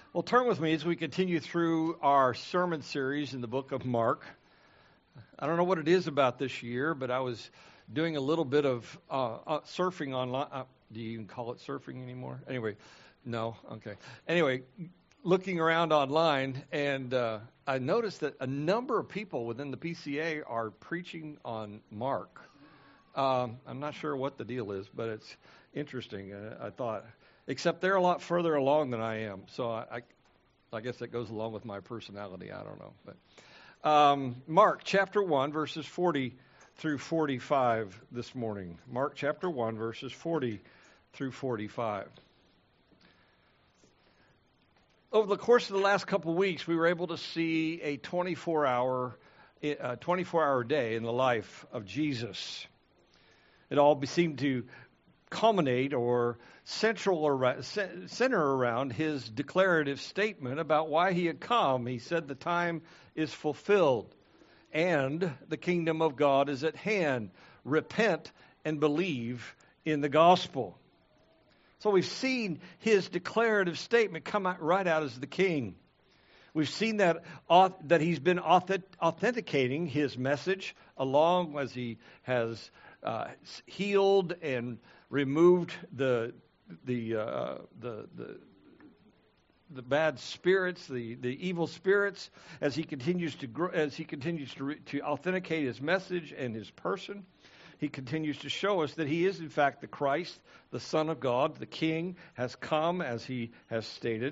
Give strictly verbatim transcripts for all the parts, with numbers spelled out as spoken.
Well, turn with me as we continue through our sermon series in the book of Mark. I don't know what it is about this year, but I was doing a little bit of uh, uh, surfing online. Uh, do you even call it surfing anymore? Anyway, no? Okay. Anyway, looking around online, and uh, I noticed that a number of people within the P C A are preaching on Mark. Um, I'm not sure what the deal is, but it's interesting, uh, I thought. Except they're a lot further along than I am, so I, I, I guess that goes along with my personality. I don't know. But um, Mark chapter one, verses forty through forty-five this morning. Mark chapter one, verses forty through forty-five. Over the course of the last couple of weeks, we were able to see a twenty-four hour, uh, twenty-four hour day in the life of Jesus. It all seemed to culminate or central or center around his declarative statement about why he had come. He said the time is fulfilled and the kingdom of God is at hand. Repent and believe in the gospel. So we've seen his declarative statement come out right out as the king. We've seen that that he's been authenticating his message along as he has uh, healed and removed the the uh, the the the bad spirits, the, the evil spirits, as he continues to grow, as he continues to re, to authenticate his message and his person. He continues to show us that he is in fact the Christ, the Son of God, the King has come as he has stated.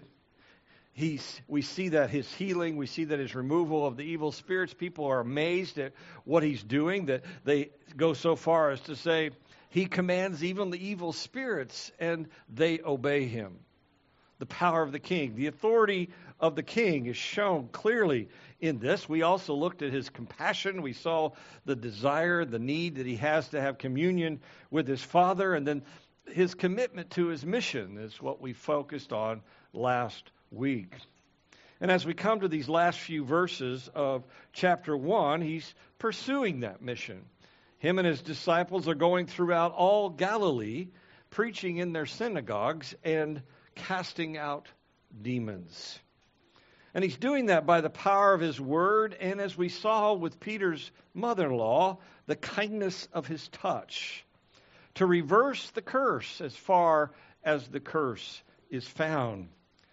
He's, we see that his healing, we see that his removal of the evil spirits. People are amazed at what he's doing, that they go so far as to say, he commands even the evil spirits, and they obey him. The power of the king, the authority of the king is shown clearly in this. We also looked at his compassion. We saw the desire, the need that he has to have communion with his Father, and then his commitment to his mission is what we focused on last week. And as we come to these last few verses of chapter one, he's pursuing that mission. Him and his disciples are going throughout all Galilee, preaching in their synagogues and casting out demons. And he's doing that by the power of his word, and as we saw with Peter's mother-in-law, the kindness of his touch, to reverse the curse as far as the curse is found,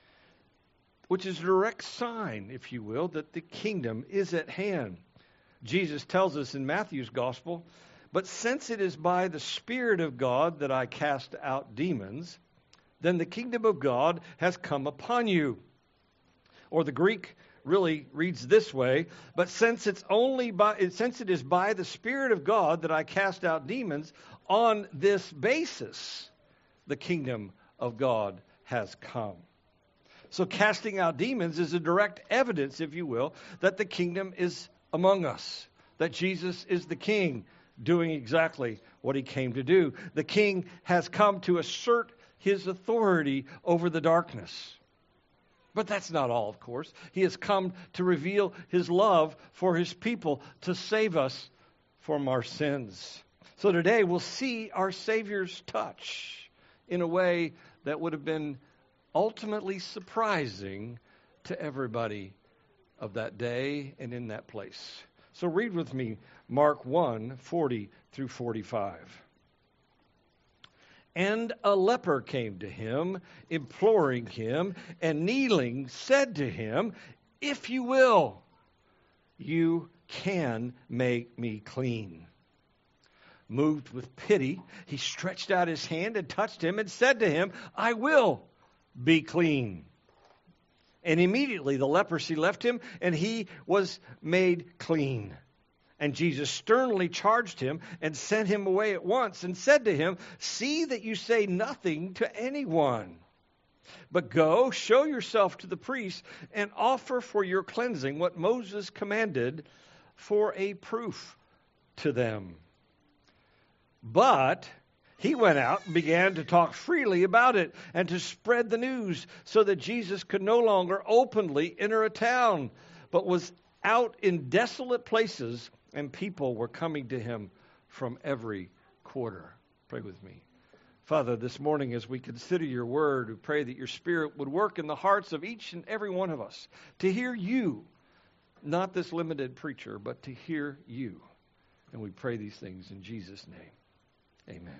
which is a direct sign, if you will, that the kingdom is at hand. Jesus tells us in Matthew's gospel, but since it is by the Spirit of God that I cast out demons, then the kingdom of God has come upon you. Or the Greek really reads this way, but since it's only by since it is by the Spirit of God that I cast out demons, on this basis the kingdom of God has come. So casting out demons is a direct evidence, if you will, that the kingdom is among us, that Jesus is the king doing exactly what he came to do. The king has come to assert his authority over the darkness. But that's not all, of course. He has come to reveal his love for his people, to save us from our sins. So today we'll see our Savior's touch in a way that would have been ultimately surprising to everybody of that day and in that place. So read with me Mark one, forty through forty-five. And a leper came to him, imploring him, and kneeling said to him, if you will, you can make me clean. Moved with pity, he stretched out his hand and touched him and said to him, I will be clean. And immediately the leprosy left him, and he was made clean. And Jesus sternly charged him and sent him away at once and said to him, see that you say nothing to anyone, but go, show yourself to the priest, and offer for your cleansing what Moses commanded for a proof to them. But he went out and began to talk freely about it and to spread the news, so that Jesus could no longer openly enter a town, but was out in desolate places, and people were coming to him from every quarter. Pray with me. Father, this morning as we consider your word, we pray that your Spirit would work in the hearts of each and every one of us to hear you, not this limited preacher, but to hear you. And we pray these things in Jesus' name. Amen.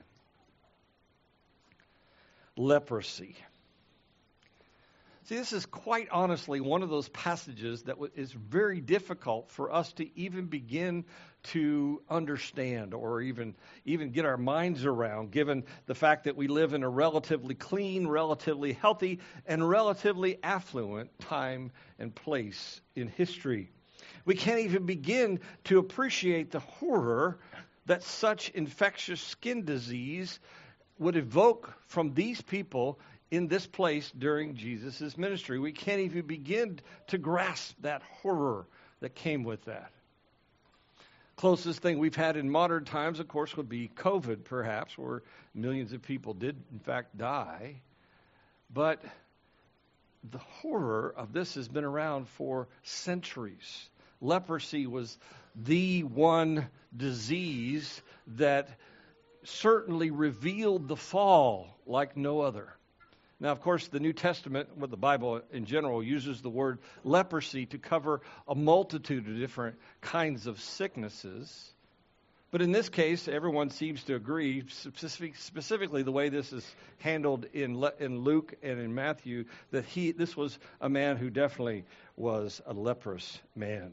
Leprosy. See, this is quite honestly one of those passages that is very difficult for us to even begin to understand or even, even get our minds around, given the fact that we live in a relatively clean, relatively healthy, and relatively affluent time and place in history. We can't even begin to appreciate the horror that such infectious skin disease would evoke from these people in this place during Jesus' ministry. We can't even begin to grasp that horror that came with that. Closest thing we've had in modern times, of course, would be COVID, perhaps, where millions of people did, in fact, die. But the horror of this has been around for centuries. Leprosy was the one disease that certainly revealed the fall like no other. Now, of course, the New Testament, well, the Bible in general, uses the word leprosy to cover a multitude of different kinds of sicknesses. But in this case, everyone seems to agree, specific, specifically the way this is handled in Le, in Luke and in Matthew, that he this was a man who definitely was a leprous man.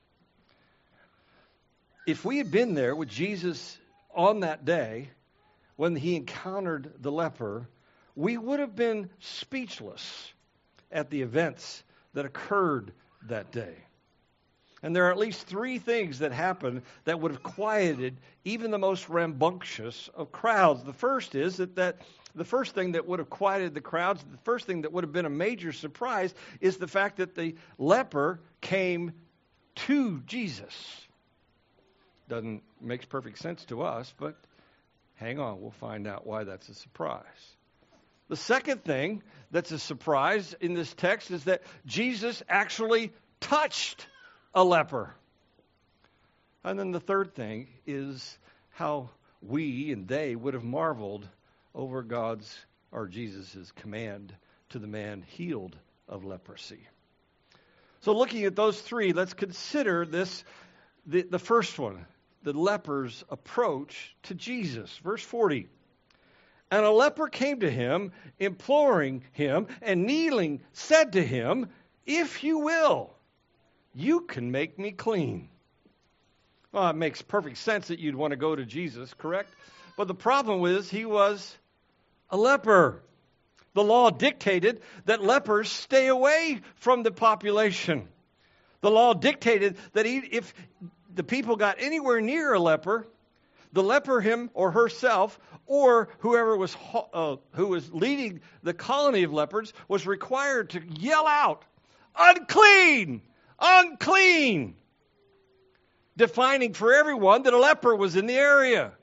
If we had been there with Jesus on that day when he encountered the leper, we would have been speechless at the events that occurred that day. And there are at least three things that happened that would have quieted even the most rambunctious of crowds. The first is that, that the first thing that would have quieted the crowds, the first thing that would have been a major surprise, is the fact that the leper came to Jesus. Doesn't makes perfect sense to us, but hang on, we'll find out why that's a surprise. The second thing that's a surprise in this text is that Jesus actually touched a leper. And then the third thing is how we and they would have marveled over God's or Jesus' command to the man healed of leprosy. So looking at those three, let's consider this, the, the first one, the leper's approach to Jesus. Verse forty. And a leper came to him, imploring him, and kneeling, said to him, "If you will, you can make me clean." Well, it makes perfect sense that you'd want to go to Jesus, correct? But the problem is he was a leper. The law dictated that lepers stay away from the population. The law dictated that he, if the people got anywhere near a leper, the leper, him or herself, or whoever was uh, who was leading the colony of lepers, was required to yell out, "Unclean! Unclean!" defining for everyone that a leper was in the area.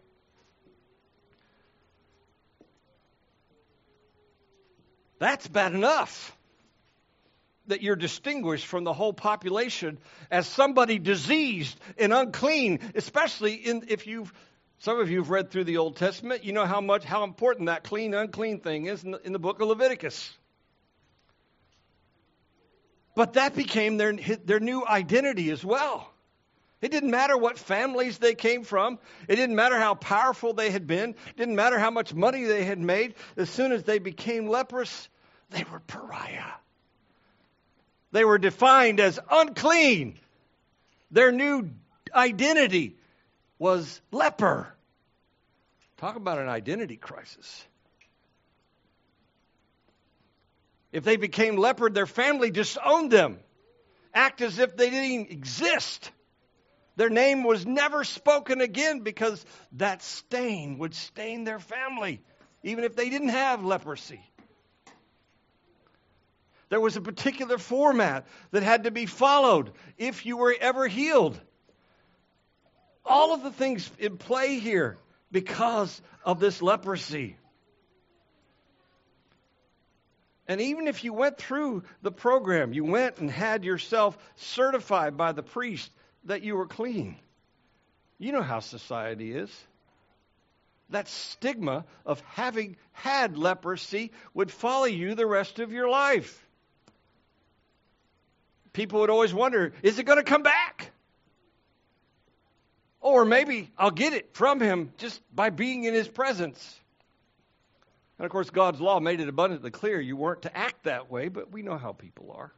That's bad enough that you're distinguished from the whole population as somebody diseased and unclean, especially in if you've some of you have read through the Old Testament. You know how much how important that clean, unclean thing is in the, in the book of Leviticus. But that became their their new identity as well. It didn't matter what families they came from. It didn't matter how powerful they had been. It didn't matter how much money they had made. As soon as they became leprous, they were pariah. They were defined as unclean. Their new identity was leper. Talk about an identity crisis. If they became leper, their family disowned them. Act as if they didn't even exist. Their name was never spoken again because that stain would stain their family, even if they didn't have leprosy. There was a particular format that had to be followed if you were ever healed. All of the things in play here because of this leprosy. And even if you went through the program, you went and had yourself certified by the priest that you were clean. You know how society is. that stigma of having had leprosy would follow you the rest of your life. People would always wonder, is it going to come back? Or maybe I'll get it from him just by being in his presence. And of course, God's law made it abundantly clear you weren't to act that way, but we know how people are.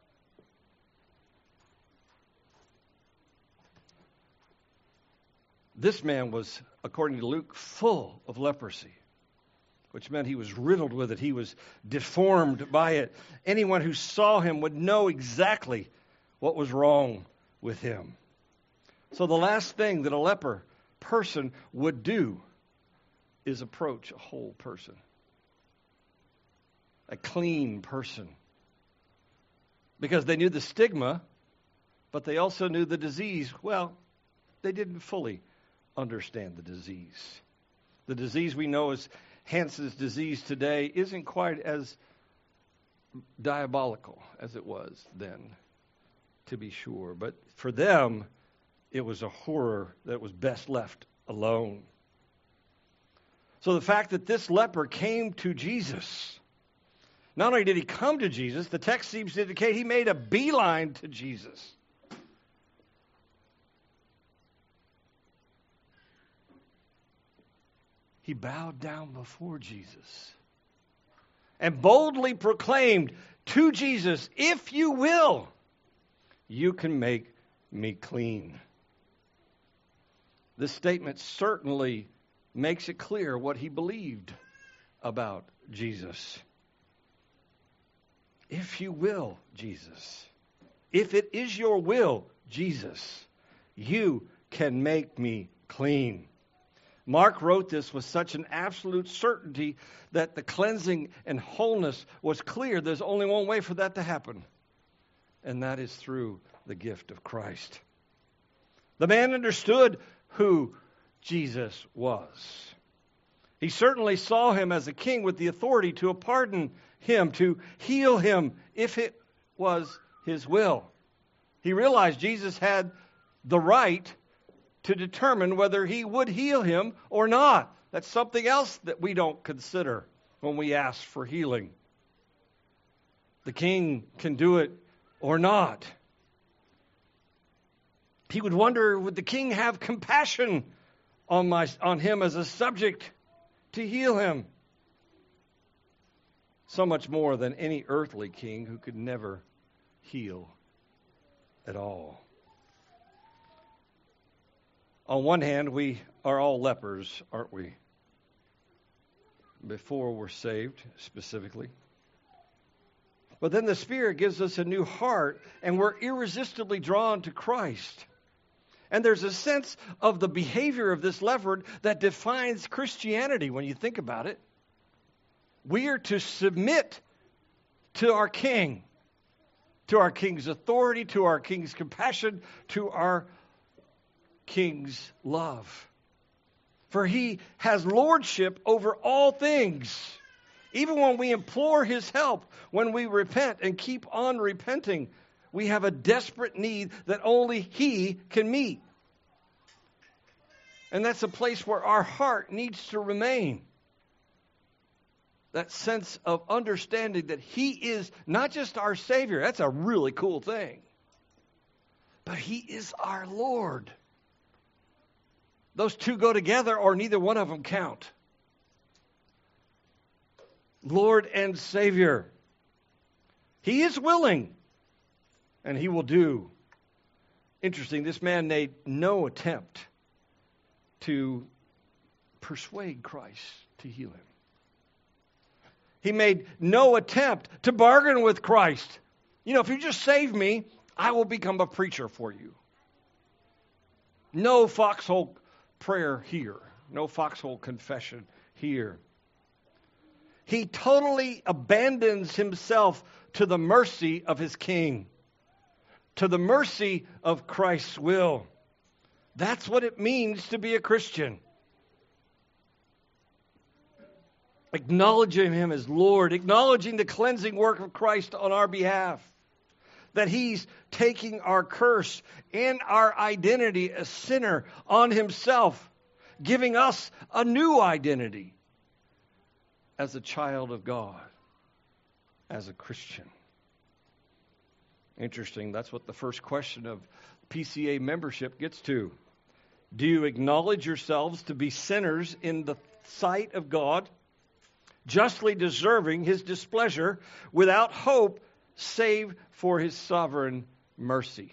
This man was, according to Luke, full of leprosy, which meant he was riddled with it. He was deformed by it. Anyone who saw him would know exactly what was wrong with him. So the last thing that a leper person would do is approach a whole person, a clean person, because they knew the stigma, but they also knew the disease. Well, they didn't fully understand the disease. The disease we know as Hansen's disease today isn't quite as diabolical as it was then, to be sure. But for them, it was a horror that was best left alone. So the fact that this leper came to Jesus, not only did he come to Jesus, the text seems to indicate he made a beeline to Jesus. He bowed down before Jesus and boldly proclaimed to Jesus, if you will, you can make me clean. This statement certainly makes it clear what he believed about Jesus. If you will, Jesus, if it is your will, Jesus, you can make me clean. Mark wrote this with such an absolute certainty that the cleansing and wholeness was clear. There's only one way for that to happen, and that is through the gift of Christ. The man understood who Jesus was. He certainly saw him as a king with the authority to pardon him, to heal him if it was his will. He realized Jesus had the right to determine whether he would heal him or not. That's something else that we don't consider when we ask for healing. The king can do it or not. He would wonder, would the king have compassion on my on him as a subject to heal him? So much more than any earthly king who could never heal at all. On one hand, we are all lepers, aren't we? Before we're saved, specifically. But then the Spirit gives us a new heart, and we're irresistibly drawn to Christ. And there's a sense of the behavior of this leopard that defines Christianity when you think about it. We are to submit to our King, to our King's authority, to our King's compassion, to our King's love. For he has lordship over all things. Even when we implore his help, when we repent and keep on repenting, we have a desperate need that only he can meet. And that's a place where our heart needs to remain. That sense of understanding that he is not just our Savior. That's a really cool thing. But he is our Lord. Those two go together or neither one of them count. Lord and Savior. He is willing, and he will do. Interesting, this man made no attempt to persuade Christ to heal him. He made no attempt to bargain with Christ. You know, if you just save me, I will become a preacher for you. No foxhole prayer here. No foxhole confession here. He totally abandons himself to the mercy of his King, to the mercy of Christ's will. That's what it means to be a Christian. Acknowledging him as Lord, acknowledging the cleansing work of Christ on our behalf, that he's taking our curse and our identity as sinner on himself, giving us a new identity as a child of God, as a Christian. Interesting, that's what the first question of P C A membership gets to. Do you acknowledge yourselves to be sinners in the sight of God, justly deserving His displeasure, without hope save for His sovereign mercy?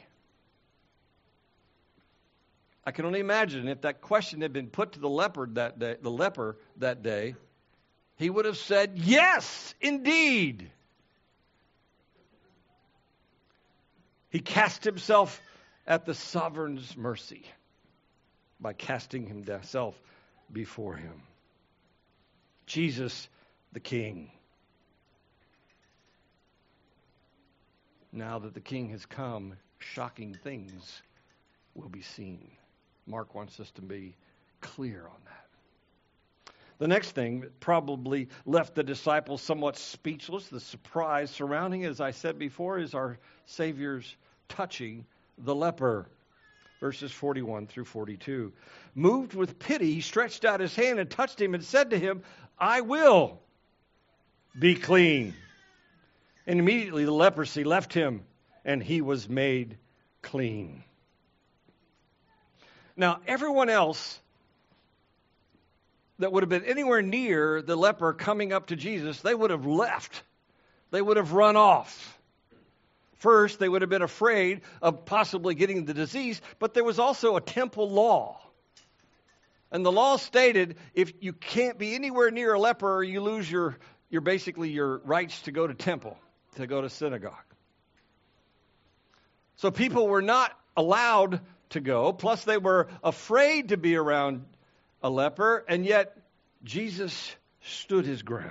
I can only imagine if that question had been put to the leper that day, the leper that day, he would have said, "Yes, indeed." He cast himself at the sovereign's mercy by casting himself before Him. Jesus the King. Now that the King has come, shocking things will be seen. Mark wants us to be clear on that. The next thing that probably left the disciples somewhat speechless, the surprise surrounding, as I said before, is our Savior's touching the leper. Verses forty-one through forty-two. Moved with pity, He stretched out His hand and touched him and said to him, "I will be clean." And immediately the leprosy left him, and he was made clean. Now, everyone else that would have been anywhere near the leper coming up to Jesus, they would have left. They would have run off. First, they would have been afraid of possibly getting the disease, but there was also a temple law. And the law stated if you can't be anywhere near a leper, you lose your, your basically your rights to go to temple, to go to synagogue. So people were not allowed to go, plus they were afraid to be around a leper, and yet Jesus stood His ground.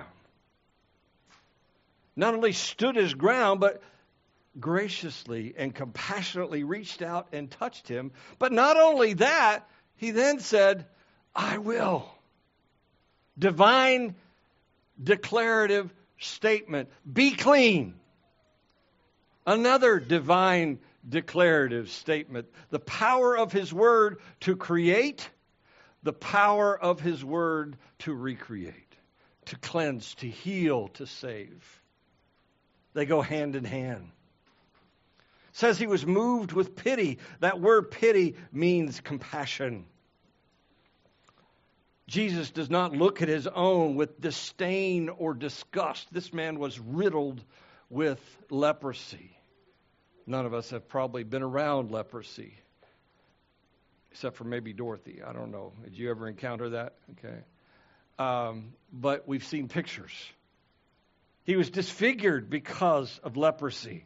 Not only stood His ground, but graciously and compassionately reached out and touched him. But not only that, He then said, "I will." Divine declarative statement. Be clean. Another divine declarative statement. The power of His word to create, the power of His word to recreate, to cleanse, to heal, to save. They go hand in hand. Says He was moved with pity. That word pity means compassion. Jesus does not look at His own with disdain or disgust. This man was riddled with leprosy. None of us have probably been around leprosy, except for maybe Dorothy. I don't know. Did you ever encounter that? Okay. Um, but we've seen pictures. He was disfigured because of leprosy.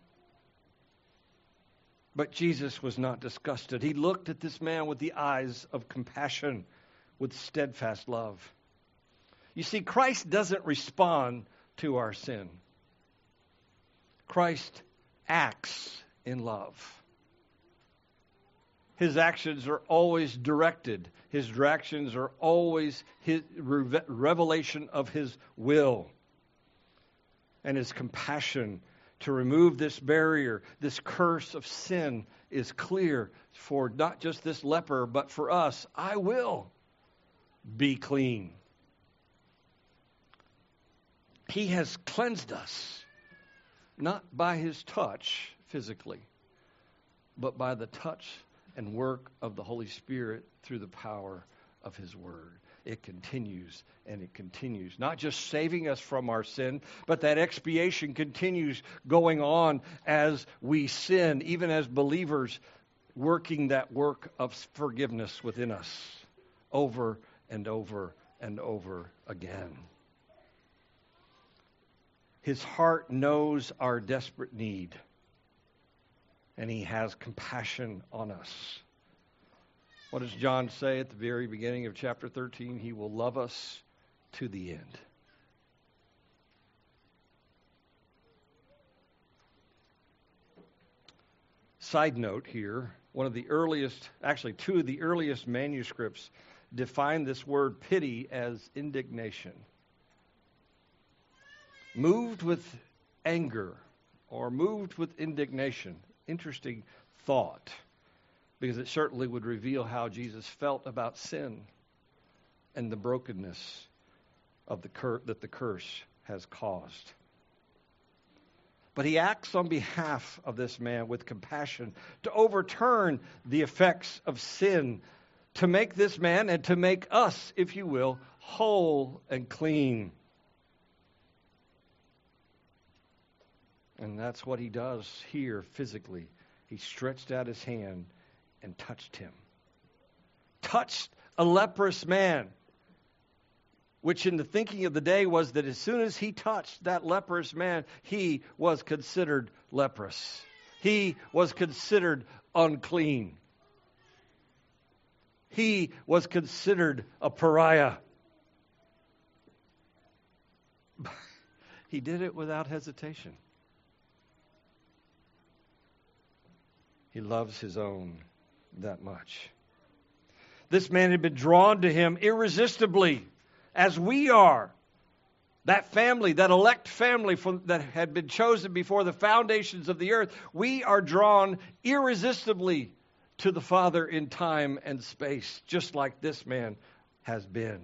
But Jesus was not disgusted. He looked at this man with the eyes of compassion, with steadfast love. You see, Christ doesn't respond to our sin. Christ acts in love. His actions are always directed. His directions are always His revelation of His will. And His compassion to remove this barrier, this curse of sin, is clear for not just this leper, but for us. I will be clean. He has cleansed us, not by His touch physically, but by the touch and work of the Holy Spirit through the power of His word. It continues and it continues. Not just saving us from our sin, but that expiation continues going on as we sin, even as believers, working that work of forgiveness within us over and over and over again. His heart knows our desperate need, and He has compassion on us. What does John say at the very beginning of chapter thirteen? He will love us to the end. Side note here, one of the earliest, actually two of the earliest manuscripts define this word pity as indignation. Moved with anger or moved with indignation. Interesting thought, because it certainly would reveal how Jesus felt about sin. and the brokenness of the cur- that the curse has caused. But he acts on behalf of this man with compassion to overturn the effects of sin, to make this man and to make us, if you will, whole and clean. And that's what he does here physically. He stretched out his hand and touched him. Touched a leprous man, which in the thinking of the day was that as soon as he touched that leprous man, he was considered leprous. He was considered unclean. He was considered a pariah. He did it without hesitation. He loves his own that much. This man had been drawn to him irresistibly, as we are. That family, that elect family from, that had been chosen before the foundations of the earth, we are drawn irresistibly to the Father in time and space, just like this man has been.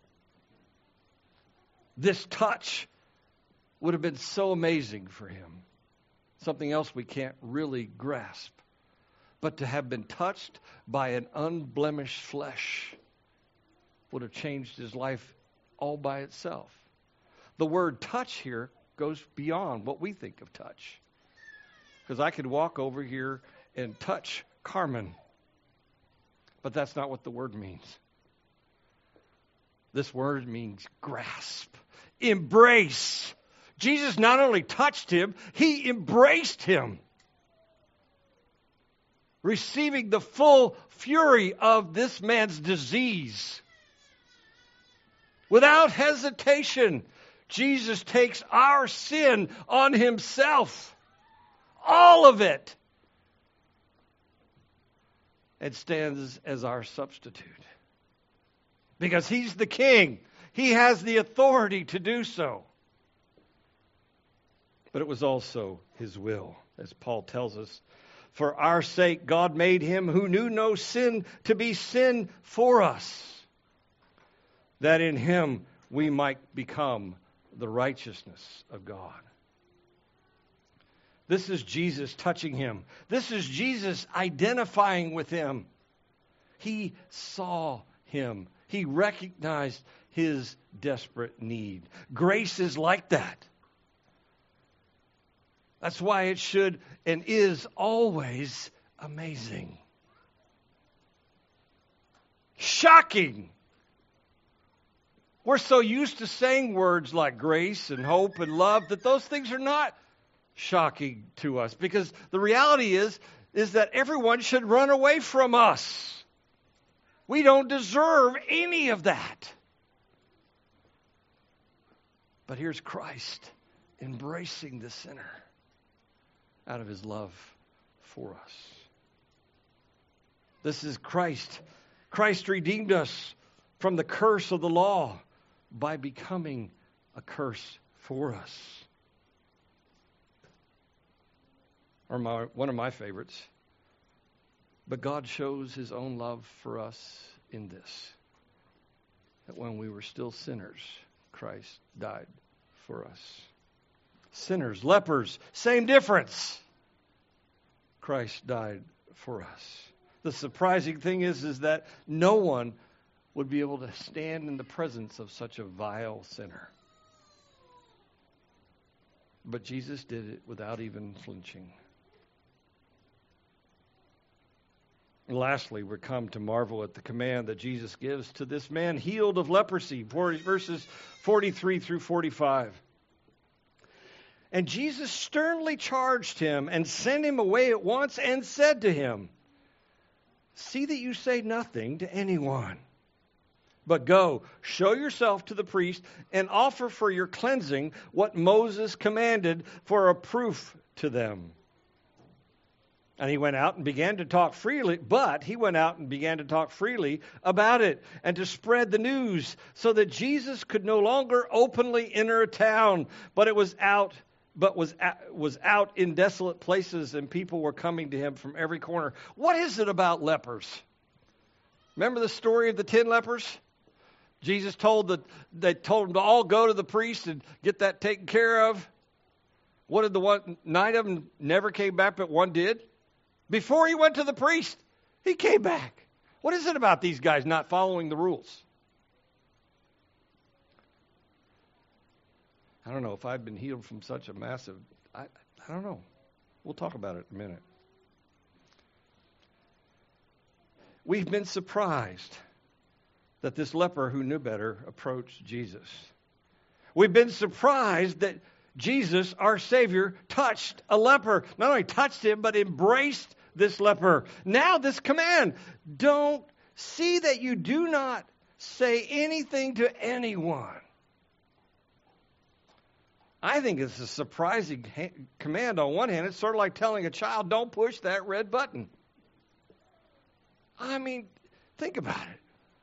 This touch would have been so amazing for him. Something else we can't really grasp. But to have been touched by an unblemished flesh would have changed his life all by itself. The word touch here goes beyond what we think of touch. Because I could walk over here and touch Carmen. But that's not what the word means. This word means grasp, embrace. Jesus not only touched him, he embraced him, receiving the full fury of this man's disease. Without hesitation, Jesus takes our sin on himself, all of it, and stands as our substitute. Because he's the king. He has the authority to do so. But it was also his will, as Paul tells us. For our sake, God made him who knew no sin to be sin for us, that in him we might become the righteousness of God. This is Jesus touching him. This is Jesus identifying with him. He saw him. He recognized his desperate need. Grace is like that. That's why it should and is always amazing. Shocking. We're so used to saying words like grace and hope and love that those things are not shocking to us, because the reality is, is that everyone should run away from us. We don't deserve any of that. But here's Christ embracing the sinner out of his love for us. This is Christ. Christ redeemed us from the curse of the law by becoming a curse for us. Or my, one of my favorites. But God shows his own love for us in this, that when we were still sinners, Christ died for us. Sinners, lepers, same difference. Christ died for us. The surprising thing is, is that no one would be able to stand in the presence of such a vile sinner. But Jesus did it without even flinching. And lastly, we come to marvel at the command that Jesus gives to this man healed of leprosy, verses forty-three through forty-five. And Jesus sternly charged him and sent him away at once and said to him, "See that you say nothing to anyone, but go, show yourself to the priest and offer for your cleansing what Moses commanded for a proof to them." And he went out and began to talk freely, but he went out and began to talk freely about it and to spread the news, so that Jesus could no longer openly enter a town, but it was out, but was out, was out in desolate places, and people were coming to him from every corner. What is it about lepers? Remember the story of the ten lepers? Jesus told that they told them to all go to the priest and get that taken care of. What did the one? Nine of them never came back, but one did. Before he went to the priest, he came back. What is it about these guys not following the rules? I don't know if I've been healed from such a massive. I, I don't know. We'll talk about it in a minute. We've been surprised that this leper who knew better approached Jesus. We've been surprised that Jesus, our Savior, touched a leper. Not only touched him, but embraced this leper. Now this command, don't see that you do not say anything to anyone. I think it's a surprising ha- command on one hand. It's sort of like telling a child, don't push that red button. I mean, think about it.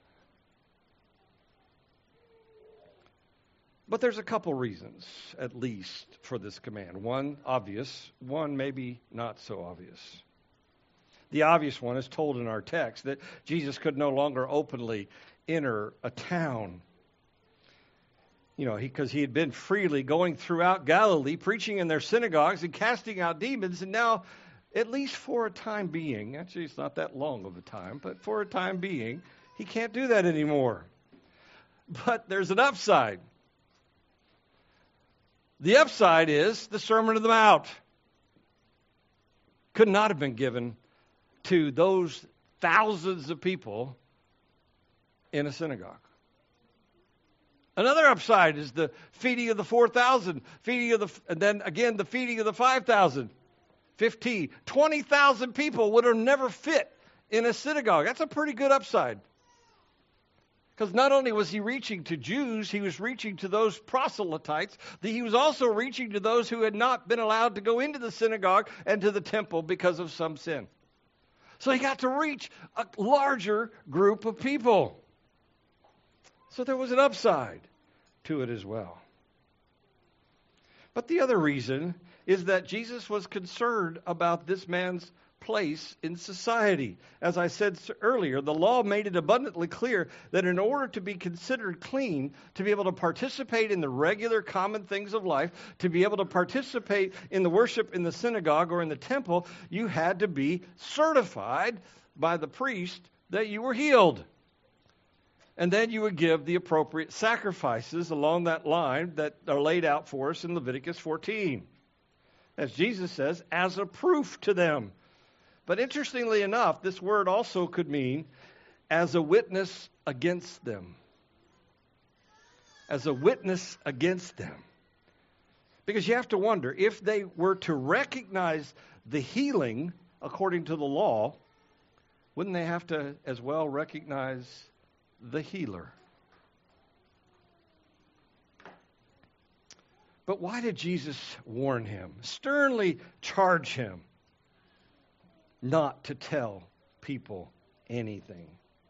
But there's a couple reasons, at least, for this command. One, obvious. One, maybe not so obvious. The obvious one is told in our text that Jesus could no longer openly enter a town. You know, because he, he had been freely going throughout Galilee, preaching in their synagogues and casting out demons, and now, at least for a time being, actually it's not that long of a time, but for a time being, he can't do that anymore. But there's an upside. The upside is the Sermon on the Mount. Could not have been given to those thousands of people in a synagogue. Another upside is the feeding of the four thousand, feeding of the, and then again the feeding of the five thousand. fifteen, twenty thousand people would have never fit in a synagogue. That's a pretty good upside. Because not only was he reaching to Jews, he was reaching to those proselytes, he was also reaching to those who had not been allowed to go into the synagogue and to the temple because of some sin. So he got to reach a larger group of people. So there was an upside to it as well. But the other reason is that Jesus was concerned about this man's place in society. As I said earlier, the law made it abundantly clear that in order to be considered clean, to be able to participate in the regular common things of life, to be able to participate in the worship in the synagogue or in the temple, you had to be certified by the priest that you were healed. And then you would give the appropriate sacrifices along that line that are laid out for us in Leviticus fourteen. As Jesus says, as a proof to them. But interestingly enough, this word also could mean as a witness against them. As a witness against them. Because you have to wonder, if they were to recognize the healing according to the law, wouldn't they have to as well recognize the healer? But why did Jesus warn him, sternly charge him not to tell people anything?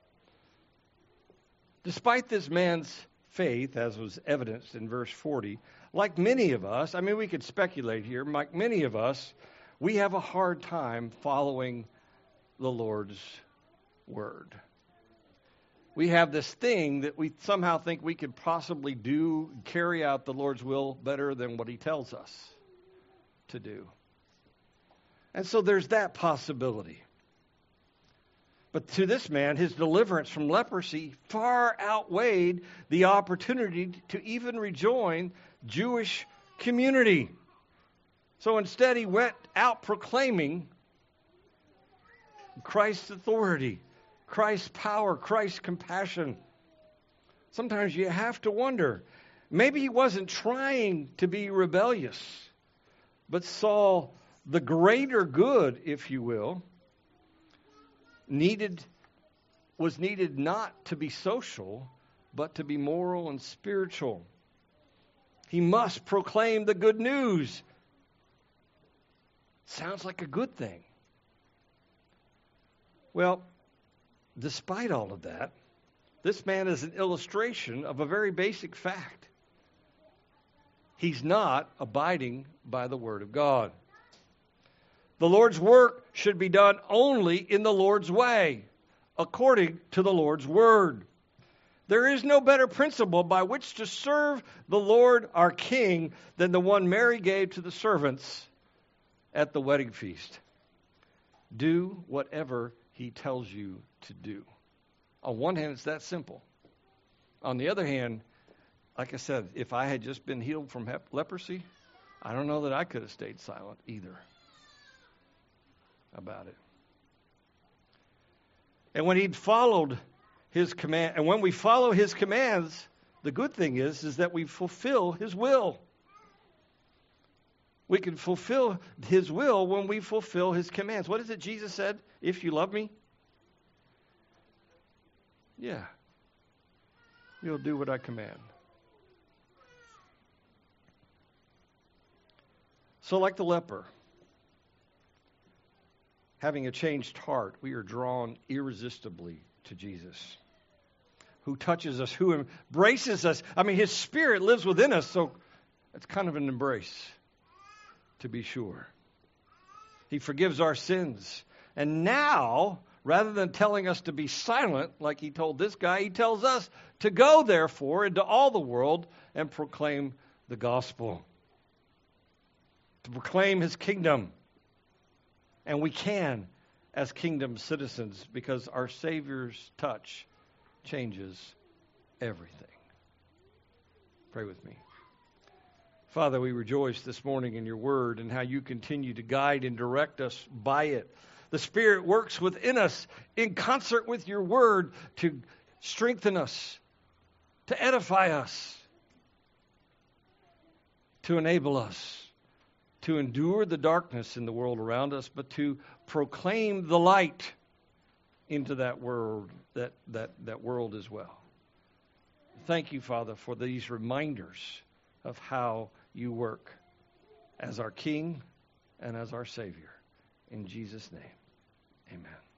Despite this man's faith, as was evidenced in verse forty, like many of us, I mean, we could speculate here, like many of us, we have a hard time following the Lord's word. We have this thing that we somehow think we could possibly do, carry out the Lord's will better than what he tells us to do. And so there's that possibility. But to this man, his deliverance from leprosy far outweighed the opportunity to even rejoin Jewish community. So instead, he went out proclaiming Christ's authority, Christ's power, Christ's compassion. Sometimes you have to wonder, maybe he wasn't trying to be rebellious, but saw the greater good, if you will, needed was needed not to be social, but to be moral and spiritual. He must proclaim the good news. Sounds like a good thing. Well, despite all of that, this man is an illustration of a very basic fact. He's not abiding by the Word of God. The Lord's work should be done only in the Lord's way, according to the Lord's Word. There is no better principle by which to serve the Lord our King than the one Mary gave to the servants at the wedding feast. Do whatever he tells you to do. On one hand, it's that simple. On the other hand, like I said, if I had just been healed from hep- leprosy, I don't know that I could have stayed silent either about it. And when he'd followed his command, and when we follow his commands, the good thing is, is that we fulfill his will. We can fulfill his will when we fulfill his commands. What is it Jesus said? If you love me, yeah, you'll do what I command. So like the leper, having a changed heart, we are drawn irresistibly to Jesus, who touches us, who embraces us. I mean, his spirit lives within us, so it's kind of an embrace, to be sure. He forgives our sins. And now, rather than telling us to be silent, like he told this guy, he tells us to go, therefore, into all the world and proclaim the gospel, to proclaim his kingdom. And we can as kingdom citizens because our Savior's touch changes everything. Pray with me. Father, we rejoice this morning in your word and how you continue to guide and direct us by it. The Spirit works within us in concert with your word to strengthen us, to edify us, to enable us to endure the darkness in the world around us, but to proclaim the light into that world, that, that, that world as well. Thank you, Father, for these reminders of how you work as our King and as our Savior. In Jesus' name, amen.